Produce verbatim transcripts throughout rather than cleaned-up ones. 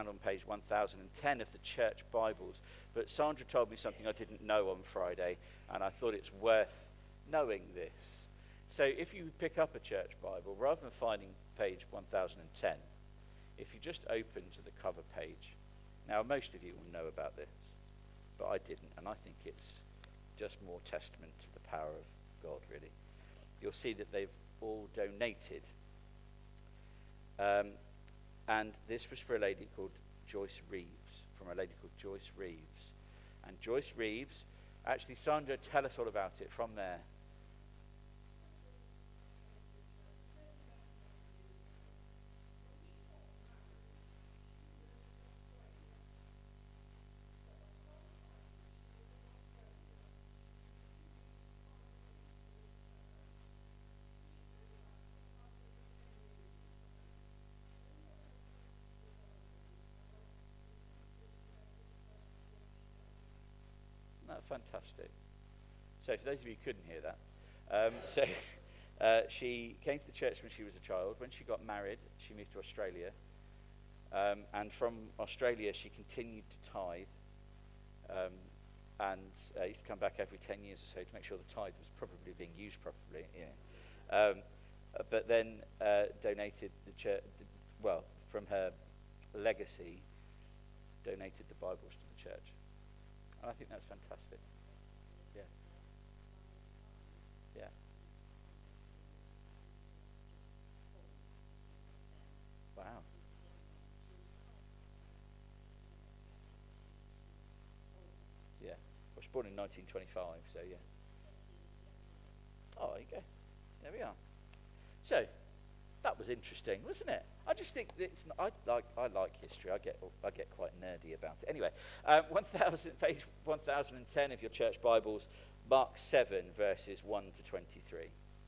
on page one thousand ten of the Church Bibles, but Sandra told me something I didn't know on Friday, and I thought it's worth knowing this. So if you pick up a Church Bible, rather than finding page one thousand ten, if you just open to the cover page, now most of you will know about this, but I didn't, and I think it's just more testament to the power of God, really. You'll see that they've all donated. Um, and this was for a lady called Joyce Reeves, from a lady called Joyce Reeves. And Joyce Reeves, actually, Sandra, tell us all about it from there. Oh, fantastic. So for those of you who couldn't hear that, um, so uh, she came to the church when she was a child. When she got married, she moved to Australia. Um, and from Australia, she continued to tithe. Um, and uh, used to come back every ten years or so to make sure the tithe was probably being used properly. Yeah. Um, uh, but then uh, donated the church, well, from her legacy, donated the Bibles to the church. And I think that's fantastic. Yeah. Yeah. Wow. Yeah. I was born in nineteen twenty-five, so yeah. Oh, there you go. There we are. So, that was interesting, wasn't it? I just think that it's. I like. I like history. I get. I get quite nerdy about it. Anyway, um, one thousand page one thousand ten of your church Bibles, Mark seven verses one to twenty-three.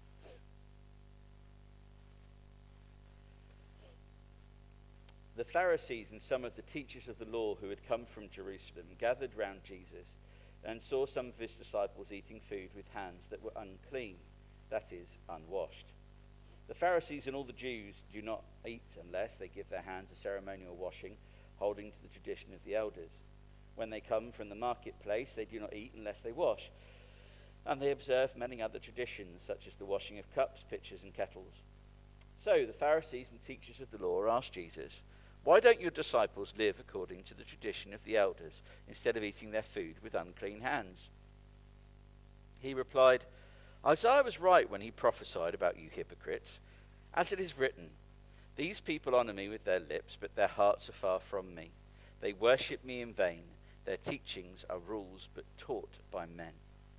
The Pharisees and some of the teachers of the law who had come from Jerusalem gathered round Jesus and saw some of his disciples eating food with hands that were unclean, that is, unwashed. The Pharisees and all the Jews do not eat unless they give their hands a ceremonial washing, holding to the tradition of the elders. When they come from the marketplace, they do not eat unless they wash. And they observe many other traditions, such as the washing of cups, pitchers, and kettles. So the Pharisees and teachers of the law asked Jesus, "Why don't your disciples live according to the tradition of the elders, instead of eating their food with unclean hands?" He replied, "Isaiah was right when he prophesied about you hypocrites. As it is written, these people honor me with their lips, but their hearts are far from me. They worship me in vain. Their teachings are rules but taught by men."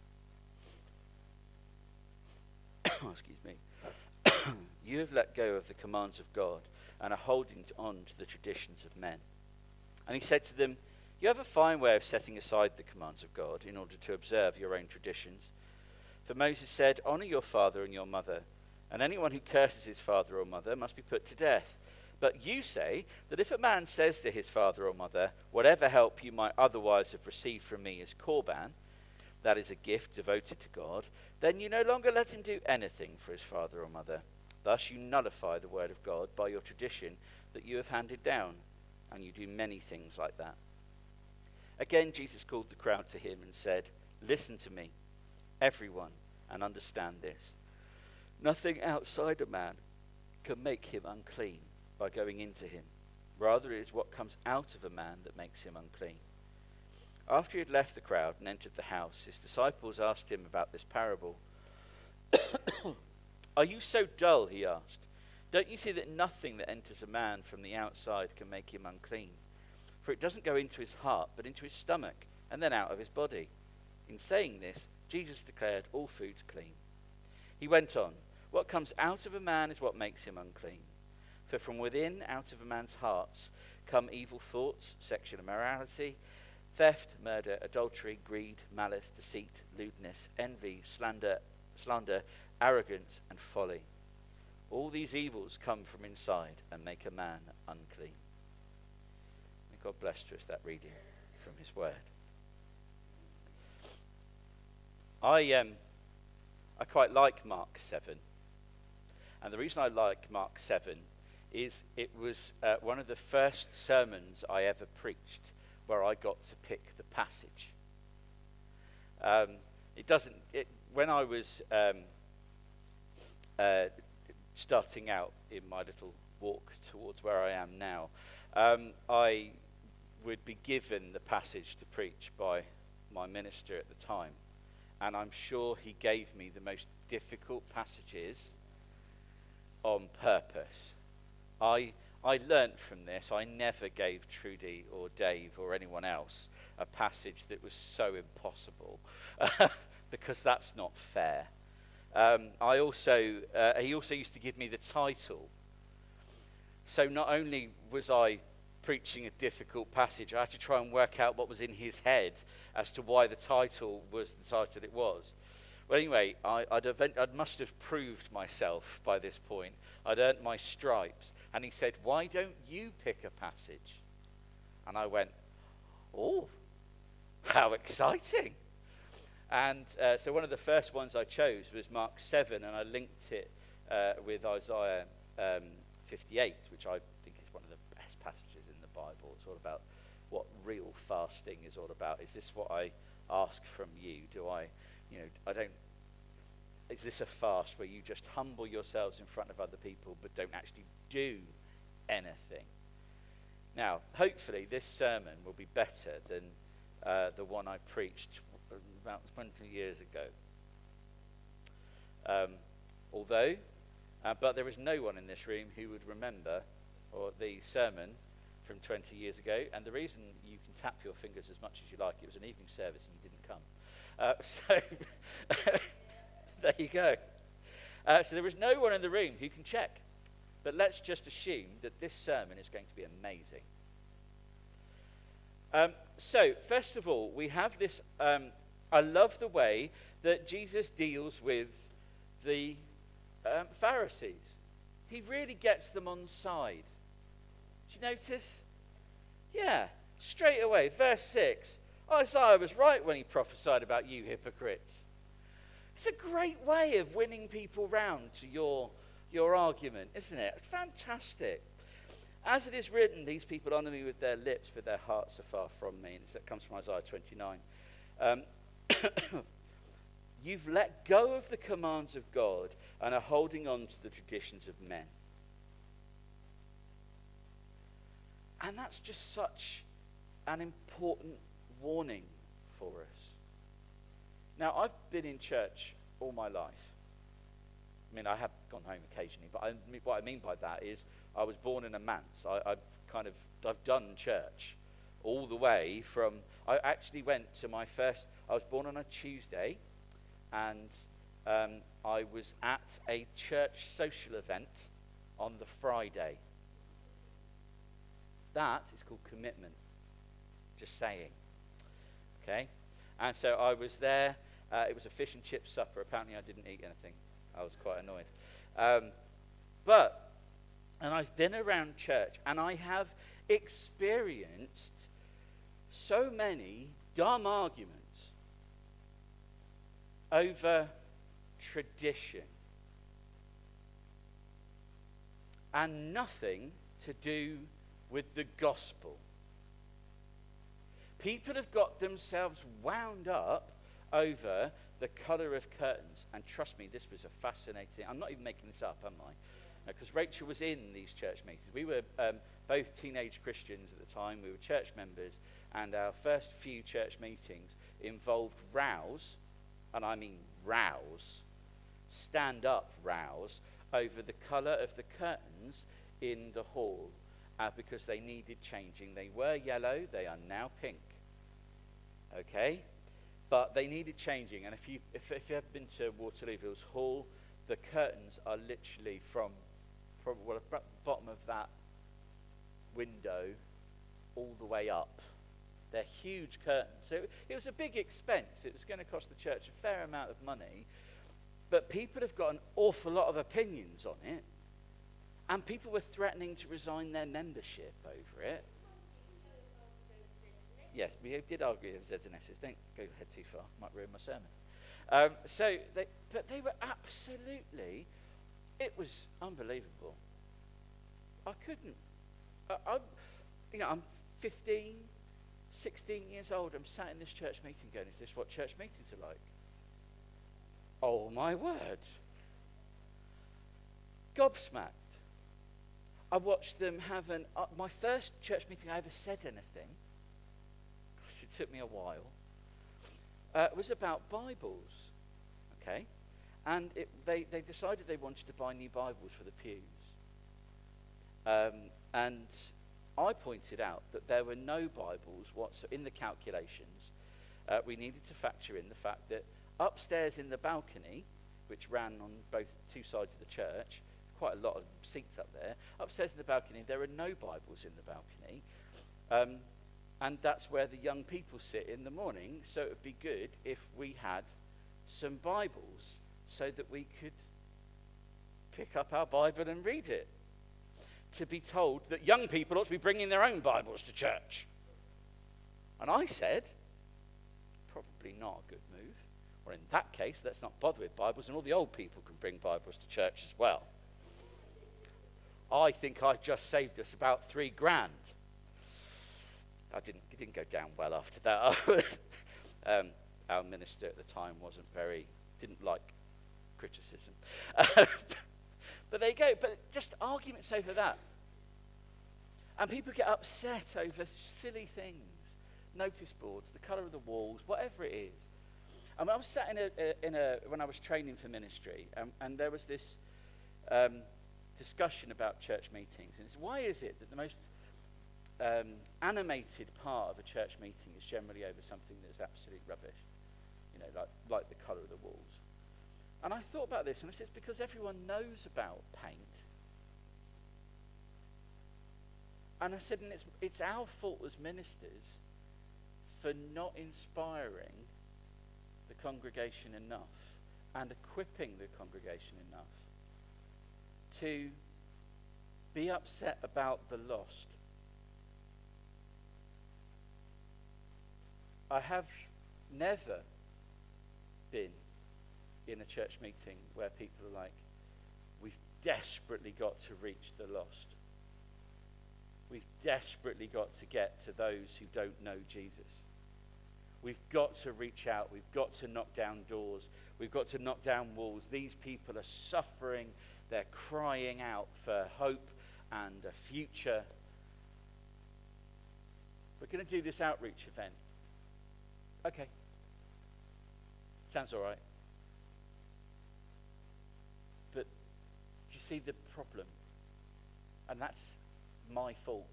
Excuse me. "You have let go of the commands of God and are holding on to the traditions of men." And he said to them, "You have a fine way of setting aside the commands of God in order to observe your own traditions. For Moses said, 'Honor your father and your mother,' and anyone who curses his father or mother must be put to death. But you say that if a man says to his father or mother, 'Whatever help you might otherwise have received from me is korban,' that is a gift devoted to God, then you no longer let him do anything for his father or mother. Thus you nullify the word of God by your tradition that you have handed down, and you do many things like that." Again Jesus called the crowd to him and said, "Listen to me, everyone, and understand this. Nothing outside a man can make him unclean by going into him. Rather, it is what comes out of a man that makes him unclean." After he had left the crowd and entered the house, his disciples asked him about this parable. "Are you so dull?" he asked. "Don't you see that nothing that enters a man from the outside can make him unclean? For it doesn't go into his heart, but into his stomach, and then out of his body." In saying this, Jesus declared all foods clean. He went on, "What comes out of a man is what makes him unclean. For from within, out of a man's hearts, come evil thoughts, sexual immorality, theft, murder, adultery, greed, malice, deceit, lewdness, envy, slander, slander, arrogance, and folly. All these evils come from inside and make a man unclean." May God bless to us that reading from his word. I um, I quite like Mark seven. And the reason I like Mark seven is it was uh, one of the first sermons I ever preached where I got to pick the passage. Um, it doesn't. It, when I was um, uh, starting out in my little walk towards where I am now, um, I would be given the passage to preach by my minister at the time, and I'm sure he gave me the most difficult passages on purpose. I I learnt from this. I never gave Trudy or Dave or anyone else a passage that was so impossible, because that's not fair. Um, I also uh, he also used to give me the title. So not only was I preaching a difficult passage, I had to try and work out what was in his head as to why the title was the title it was. Well, anyway, I I'd event, I must have proved myself by this point. I'd earned my stripes. And he said, "Why don't you pick a passage?" And I went, "Oh, how exciting." And uh, so one of the first ones I chose was Mark seven, and I linked it uh, with Isaiah um, fifty-eight, which I think is one of the best passages in the Bible. It's all about what real fasting is all about. Is this what I ask from you? Do I, you know, I don't, is this a fast where you just humble yourselves in front of other people but don't actually do anything? Now, hopefully this sermon will be better than uh, the one I preached about twenty years ago. Um, although, uh, but there is no one in this room who would remember or the sermon from twenty years ago, and the reason you can tap your fingers as much as you like, it was an evening service and you didn't come. Uh, so, there you go. Uh, so there is no one in the room who can check. But let's just assume that this sermon is going to be amazing. Um, so, first of all, we have this, um, I love the way that Jesus deals with the um, Pharisees. He really gets them on side. Do you notice? Yeah, straight away, verse six. Isaiah was right when he prophesied about you hypocrites. It's a great way of winning people round to your, your argument, isn't it? Fantastic. As it is written, these people honor me with their lips, but their hearts are far from me. And that comes from Isaiah twenty-nine. Um, You've let go of the commands of God and are holding on to the traditions of men. And that's just such an important warning for us. Now, I've been in church all my life. I mean, I have gone home occasionally, but I, what I mean by that is I was born in a manse. I, I've kind of, I've done church all the way from, I actually went to my first, I was born on a Tuesday, and um, I was at a church social event on the Friday. That is called commitment. Just saying. Okay? And so I was there. Uh, it was a fish and chip supper. Apparently I didn't eat anything. I was quite annoyed. Um, but, and I've been around church, and I have experienced so many dumb arguments over tradition and nothing to do with the gospel. People have got themselves wound up over the colour of curtains. And trust me, this was a fascinating... I'm not even making this up, am I? Because no, Rachel was in these church meetings. We were um, both teenage Christians at the time. We were church members. And our first few church meetings involved rows, and I mean rows, stand-up rows, over the colour of the curtains in the hall. Uh, because they needed changing. They were yellow. They are now pink. Okay? But they needed changing. And if, you, if, if you've been to Waterloo Hills Hall, the curtains are literally from, from well, the bottom of that window all the way up. They're huge curtains. So it was a big expense. It was going to cost the church a fair amount of money. But people have got an awful lot of opinions on it. And people were threatening to resign their membership over it. Yes, we did argue over Z's and S's. Don't go ahead too far. Might ruin my sermon. Um, so, they, but they were absolutely, it was unbelievable. I couldn't. I, I'm, you know, I'm fifteen, sixteen years old. I'm sat in this church meeting going, is this what church meetings are like? Oh my word. Gobsmacked. I watched them have an, uh, my first church meeting I ever said anything, because it took me a while, uh, was about Bibles, okay? And it, they, they decided they wanted to buy new Bibles for the pews. Um, and I pointed out that there were no Bibles whatsoever in the calculations. Uh, we needed to factor in the fact that upstairs in the balcony, which ran on both two sides of the church, quite a lot of seats up there. Upstairs in the balcony, there are no Bibles in the balcony. Um, and that's where the young people sit in the morning. So it would be good if we had some Bibles so that we could pick up our Bible and read it. To be told that young people ought to be bringing their own Bibles to church. And I said, probably not a good move. Or in that case, let's not bother with Bibles, and all the old people can bring Bibles to church as well. I think I just saved us about three grand. I didn't, it didn't go down well after that. um, our minister at the time wasn't very, didn't like criticism. But there you go. But just arguments over that. And people get upset over silly things. Notice boards, the colour of the walls, whatever it is. I mean, I was sat in a, a, in a when I was training for ministry, um, and there was this um, discussion about church meetings. And it's, why is it that the most um, animated part of a church meeting is generally over something that's absolute rubbish? You know, like, like the colour of the walls. And I thought about this, and I said, it's because everyone knows about paint. And I said, and it's, it's our fault as ministers for not inspiring the congregation enough and equipping the congregation enough to be upset about the lost. I have never been in a church meeting where people are like, we've desperately got to reach the lost. We've desperately got to get to those who don't know Jesus. We've got to reach out. We've got to knock down doors. We've got to knock down walls. These people are suffering. They're crying out for hope and a future. We're going to do this outreach event. Okay. Sounds all right. But do you see the problem? And that's my fault.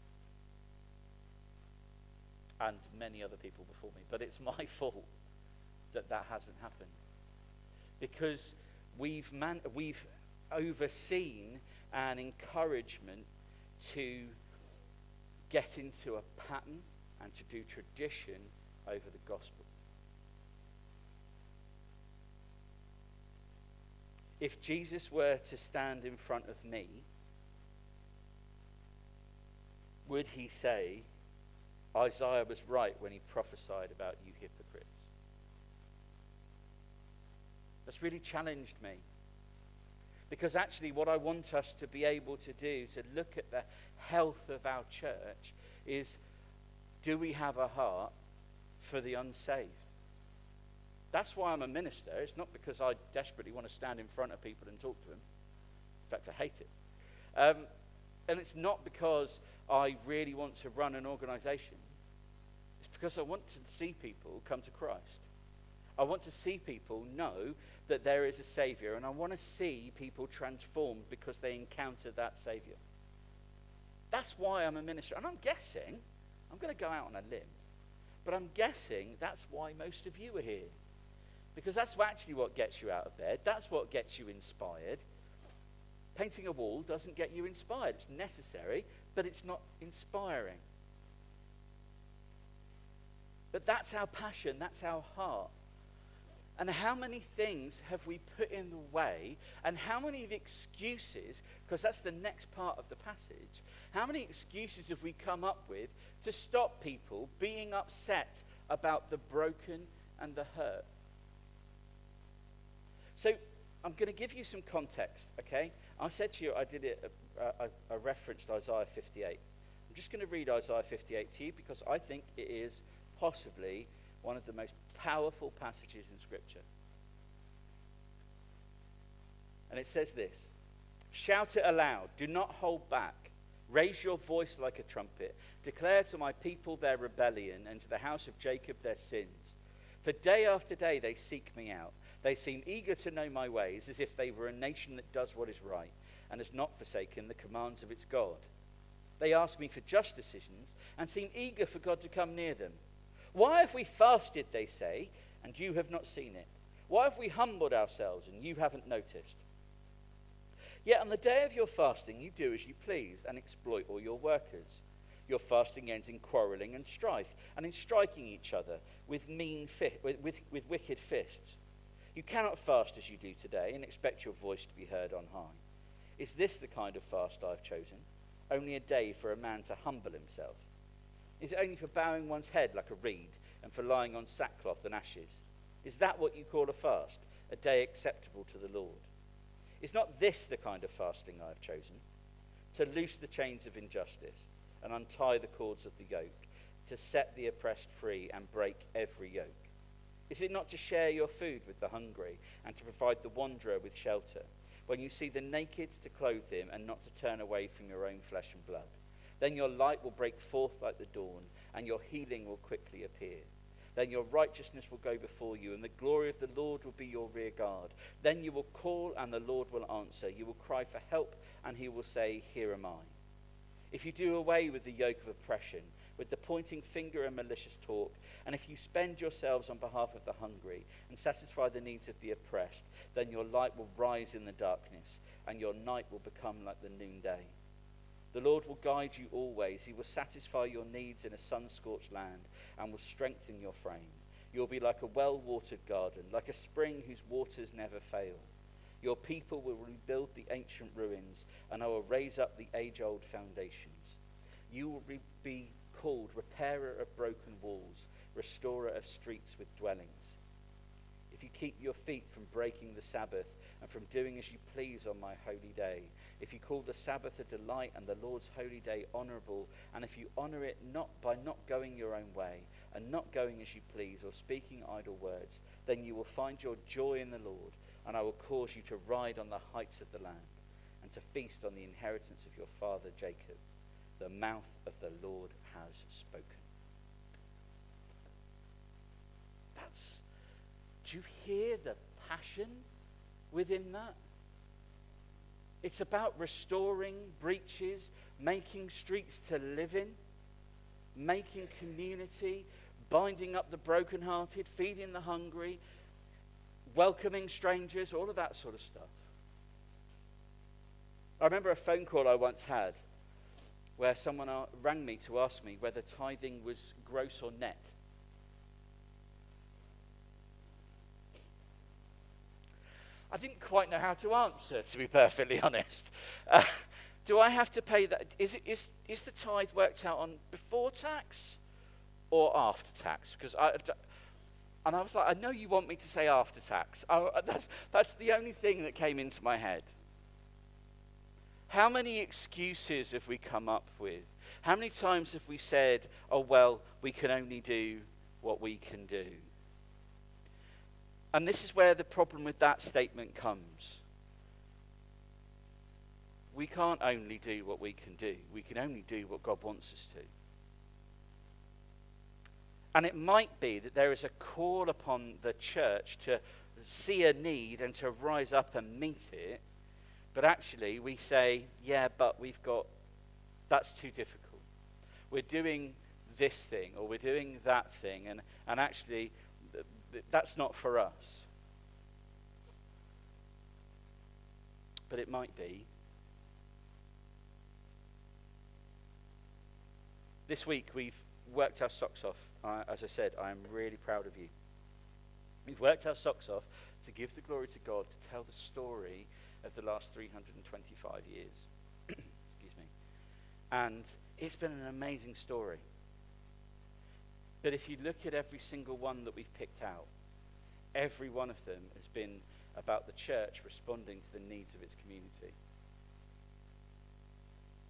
And many other people before me. But it's my fault that that hasn't happened. Because we've man- we've overseen an encouragement to get into a pattern and to do tradition over the gospel. If Jesus were to stand in front of me, would he say, Isaiah was right when he prophesied about you hypocrites? That's really challenged me. Because actually what I want us to be able to do, to look at the health of our church, is do we have a heart for the unsaved? That's why I'm a minister. It's not because I desperately want to stand in front of people and talk to them. In fact, I hate it. Um, and it's not because I really want to run an organization. It's because I want to see people come to Christ. I want to see people know that there is a Savior, and I want to see people transformed because they encounter that Savior. That's why I'm a minister. And I'm guessing, I'm going to go out on a limb, but I'm guessing that's why most of you are here. Because that's actually what gets you out of bed. That's what gets you inspired. Painting a wall doesn't get you inspired. It's necessary, but it's not inspiring. But that's our passion. That's our heart. And how many things have we put in the way, and how many excuses, because that's the next part of the passage, how many excuses have we come up with to stop people being upset about the broken and the hurt? So I'm going to give you some context, okay? I said to you, I did it, uh, I, I referenced Isaiah fifty-eight. I'm just going to read Isaiah fifty-eight to you because I think it is possibly one of the most powerful passages in Scripture. And it says this: "Shout it aloud, do not hold back. Raise your voice like a trumpet. Declare to my people their rebellion and to the house of Jacob their sins. For day after day they seek me out. They seem eager to know my ways, as if they were a nation that does what is right and has not forsaken the commands of its God. They ask me for just decisions and seem eager for God to come near them. Why have we fasted, they say, and you have not seen it? Why have we humbled ourselves and you haven't noticed? Yet on the day of your fasting you do as you please and exploit all your workers. Your fasting ends in quarrelling and strife and in striking each other with mean fi- with, with, with wicked fists. You cannot fast as you do today and expect your voice to be heard on high. Is this the kind of fast I've chosen? Only a day for a man to humble himself? Is it only for bowing one's head like a reed and for lying on sackcloth and ashes? Is that what you call a fast, a day acceptable to the Lord? Is not this the kind of fasting I have chosen? To loose the chains of injustice and untie the cords of the yoke, to set the oppressed free and break every yoke? Is it not to share your food with the hungry and to provide the wanderer with shelter? When you see the naked, to clothe him and not to turn away from your own flesh and blood. Then your light will break forth like the dawn and your healing will quickly appear. Then your righteousness will go before you and the glory of the Lord will be your rear guard. Then you will call and the Lord will answer. You will cry for help and he will say, here am I. If you do away with the yoke of oppression, with the pointing finger and malicious talk, and if you spend yourselves on behalf of the hungry and satisfy the needs of the oppressed, then your light will rise in the darkness, and your night will become like the noonday. The Lord will guide you always. He will satisfy your needs in a sun-scorched land and will strengthen your frame. You will be like a well-watered garden, like a spring whose waters never fail. Your people will rebuild the ancient ruins, and I will raise up the age-old foundations. You will re- be called repairer of broken walls, restorer of streets with dwellings. If you keep your feet from breaking the Sabbath and from doing as you please on my holy day, if you call the Sabbath a delight and the Lord's holy day honorable, and if you honor it not by not going your own way and not going as you please or speaking idle words, then you will find your joy in the Lord, and I will cause you to ride on the heights of the land and to feast on the inheritance of your father Jacob. The mouth of the Lord has spoken. That's, do you hear the passion within that? It's about restoring breaches, making streets to live in, making community, binding up the brokenhearted, feeding the hungry, welcoming strangers, all of that sort of stuff. I remember a phone call I once had where someone rang me to ask me whether tithing was gross or net. I didn't quite know how to answer, to be perfectly honest. Uh, do I have to pay that? Is, it, is, is the tithe worked out on before tax or after tax? Because I, and I was like, I know you want me to say after tax. I, that's, that's the only thing that came into my head. How many excuses have we come up with? How many times have we said, oh, well, we can only do what we can do? And this is where the problem with that statement comes. We can't only do what we can do. We can only do what God wants us to. And it might be that there is a call upon the church to see a need and to rise up and meet it. But actually we say, yeah, but we've got, that's too difficult. We're doing this thing or we're doing that thing and, and actually th- th- that's not for us. But it might be. This week we've worked our socks off. Uh, as I said, I am really proud of you. We've worked our socks off to give the glory to God, to tell the story of the last three hundred twenty-five years. Excuse me. And it's been an amazing story. But if you look at every single one that we've picked out, every one of them has been about the church responding to the needs of its community.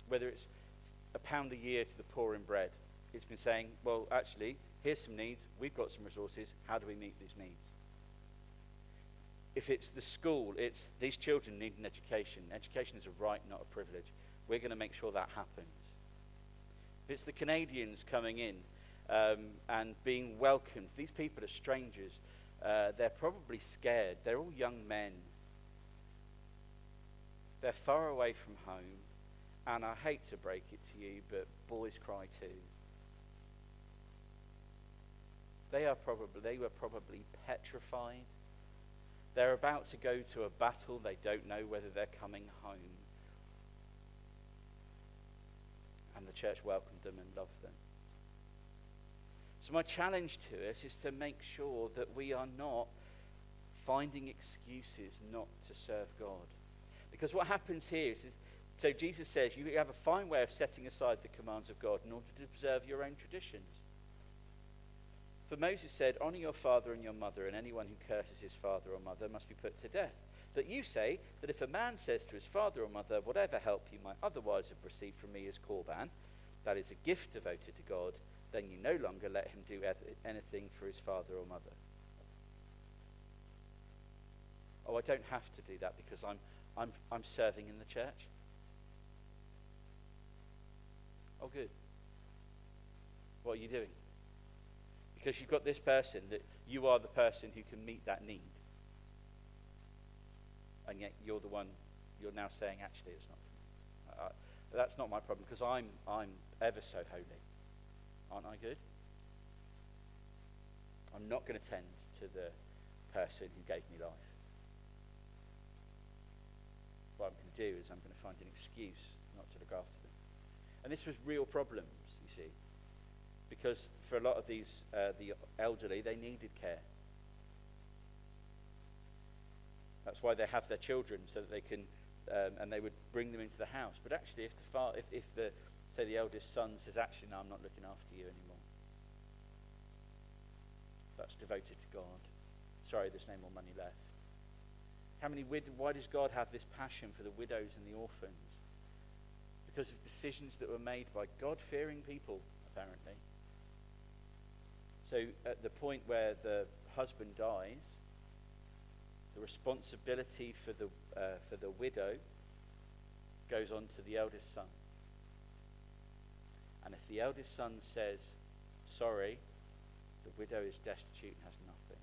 whether it's a pound a year to the poor in bread, it's been saying, well, actually, here's some needs, we've got some resources, how do we meet these needs? If it's the school, it's these children need an education. Education is a right, not a privilege. We're going to make sure that happens. If it's the Canadians coming in um, and being welcomed, these people are strangers. Uh, they're probably scared. They're all young men. They're far away from home. And I hate to break it to you, but boys cry too. They are probably, they were probably petrified. They're about to go to a battle. They don't know whether they're coming home. And the church welcomed them and loved them. So my challenge to us is to make sure that we are not finding excuses not to serve God. Because what happens here is, so Jesus says, you have a fine way of setting aside the commands of God in order to observe your own traditions. For Moses said, honor your father and your mother, and anyone who curses his father or mother must be put to death. But you say that if a man says to his father or mother, whatever help you might otherwise have received from me is korban, that is a gift devoted to God, then you no longer let him do anything for his father or mother. Oh, I don't have to do that because I'm, I'm, I'm serving in the church. Oh, good. What are you doing? Because you've got this person that you are the person who can meet that need. And yet you're the one, you're now saying, actually, it's not for me. Uh, that's not my problem because I'm, I'm ever so holy. Aren't I good? I'm not going to tend to the person who gave me life. What I'm going to do is I'm going to find an excuse not to look after them. And this was real problems, you see. Because for a lot of these, uh, the elderly, they needed care. That's why they have their children, so that they can, um, and they would bring them into the house. But actually, if the far, if, if the, say the eldest son says, actually, no, I'm not looking after you anymore. That's devoted to God. Sorry, there's no more money left. How many? Wid- why does God have this passion for the widows and the orphans? Because of decisions that were made by God-fearing people, apparently. So at the point where the husband dies, the responsibility for the uh, for the widow goes on to the eldest son. And if the eldest son says, sorry, the widow is destitute and has nothing.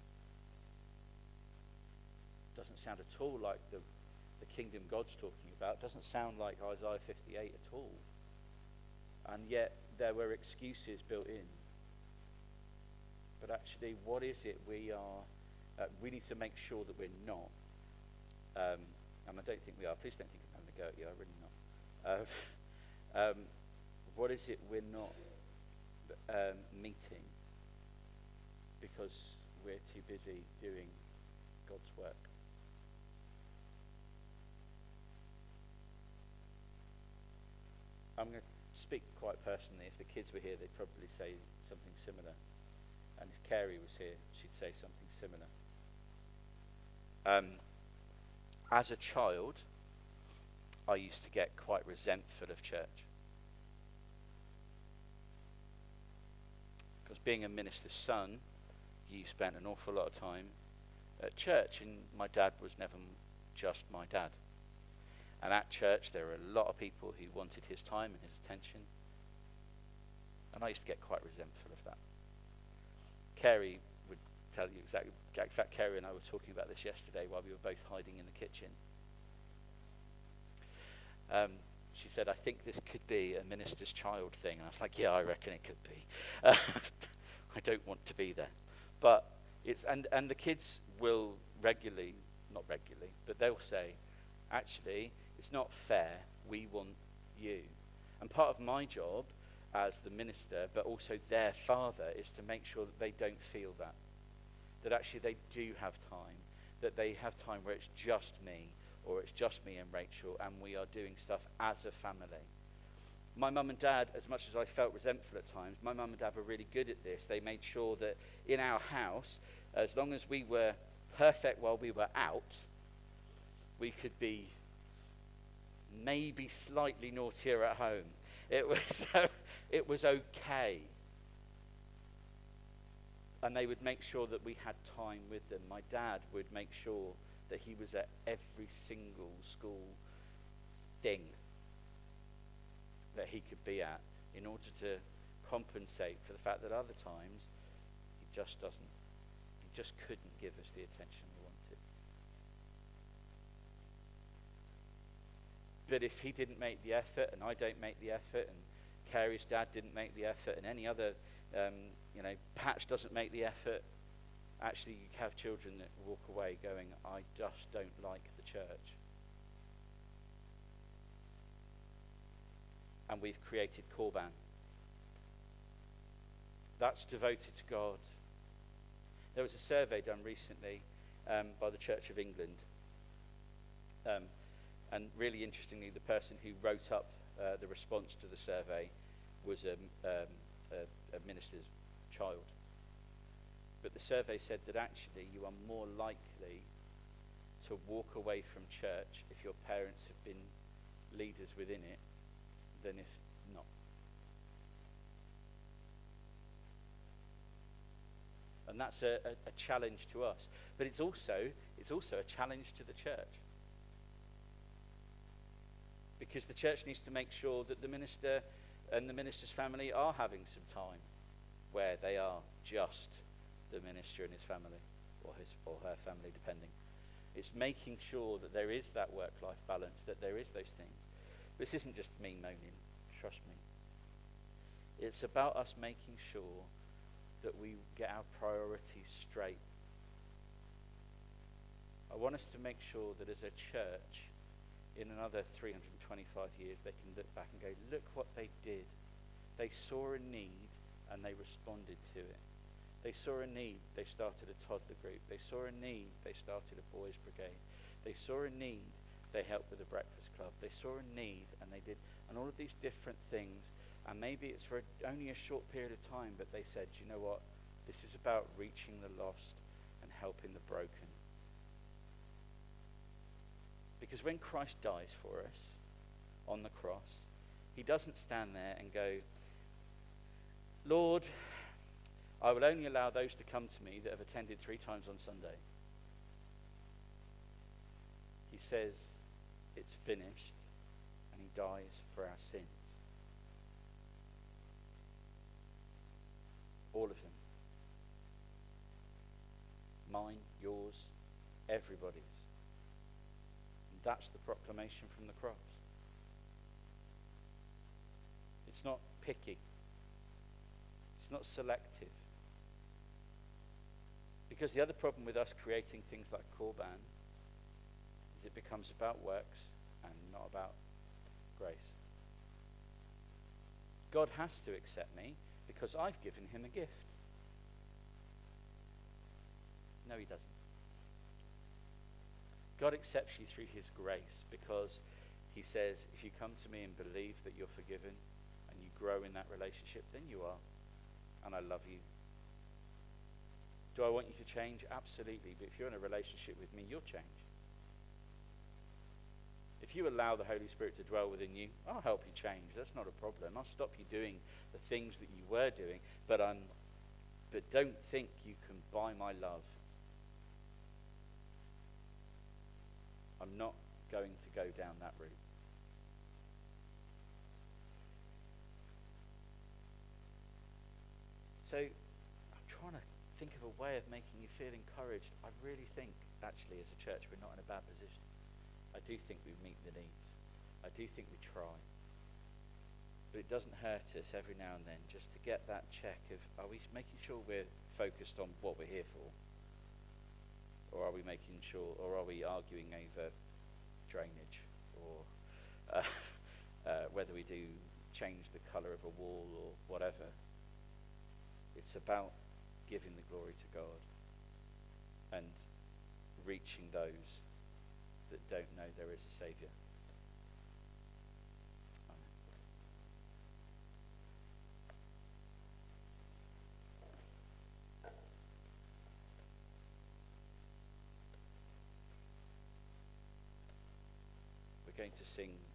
Doesn't sound at all like the, the kingdom God's talking about. Doesn't sound like Isaiah fifty-eight at all. And yet there were excuses built in. But actually, what is it we are, uh, we need to make sure that we're not, um, and I don't think we are, please don't think I'm having a go at you, I'm really not. Uh, um, what is it we're not um, meeting because we're too busy doing God's work? I'm going to speak quite personally. If the kids were here, they'd probably say something similar. And if Carrie was here, she'd say something similar. Um, as a child, I used to get quite resentful of church. Because being a minister's son, you spent an awful lot of time at church, and my dad was never just my dad. And at church, there were a lot of people who wanted his time and his attention. And I used to get quite resentful of that. Carrie would tell you exactly. In fact, Carrie and I were talking about this yesterday while we were both hiding in the kitchen. Um, she said, I think this could be a minister's child thing. And I was like, yeah, I reckon it could be. Uh, I don't want to be there. But it's, and, and the kids will regularly, not regularly, but they'll say, actually, it's not fair, we want you. And part of my job as the minister, but also their father, is to make sure that they don't feel that. That actually they do have time, that they have time where it's just me, or it's just me and Rachel, and we are doing stuff as a family. My mum and dad, as much as I felt resentful at times, my mum and dad were really good at this. They made sure that in our house, as long as we were perfect while we were out, we could be maybe slightly naughtier at home. It was, it was okay. And they would make sure that we had time with them. My dad would make sure that he was at every single school thing that he could be at in order to compensate for the fact that other times he just doesn't, he just couldn't give us the attention we wanted. But if he didn't make the effort, and I don't make the effort, and Carrie's dad didn't make the effort, and any other, um, you know, Patch doesn't make the effort, actually you have children that walk away going, I just don't like the church. And we've created Korban. That's devoted to God. There was a survey done recently um, by the Church of England. Um, and really interestingly, the person who wrote up uh, the response to the survey was a, um, a, a minister's child. But the survey said that actually you are more likely to walk away from church if your parents have been leaders within it than if not. And that's a, a, a challenge to us. But it's also, it's also a challenge to the church. Because the church needs to make sure that the minister and the minister's family are having some time where they are just the minister and his family, or his or her family, depending. It's making sure that there is that work-life balance, that there is those things. This isn't just me moaning, trust me. It's about us making sure that we get our priorities straight. I want us to make sure that as a church, in another three hundred twenty-five years, they can look back and go, look what they did. They saw a need and they responded to it. They saw a need, they started a toddler group. They saw a need, they started a boys' brigade. They saw a need, they helped with a breakfast club. They saw a need and they did, and all of these different things. And maybe it's for a, only a short period of time, but they said, you know what? This is about reaching the lost and helping the broken. Because when Christ dies for us on the cross, he doesn't stand there and go, Lord, I will only allow those to come to me that have attended three times on Sunday. He says, it's finished, and he dies for our sins. All of them. Mine, yours, everybody's. And that's the proclamation from the cross. It's not picky. It's not selective. Because the other problem with us creating things like Korban is it becomes about works and not about grace. God has to accept me because I've given him a gift. No, he doesn't. God accepts you through his grace because he says, if you come to me and believe that you're forgiven and you grow in that relationship, then you are. And I love you. Do I want you to change? Absolutely. But if you're in a relationship with me, you'll change. If you allow the Holy Spirit to dwell within you, I'll help you change. That's not a problem. I'll stop you doing the things that you were doing. But um, but don't think you can buy my love. I'm not going to go down that route. So I'm trying to think of a way of making you feel encouraged. I really think, actually, as a church, we're not in a bad position. I do think we meet the needs. I do think we try. But it doesn't hurt us every now and then just to get that check of, are we making sure we're focused on what we're here for? Or are we making sure, or are we arguing over drainage? Or uh, uh, whether we do change the colour of a wall or whatever. It's about giving the glory to God and reaching those that don't know there is a Saviour. Amen. We're going to sing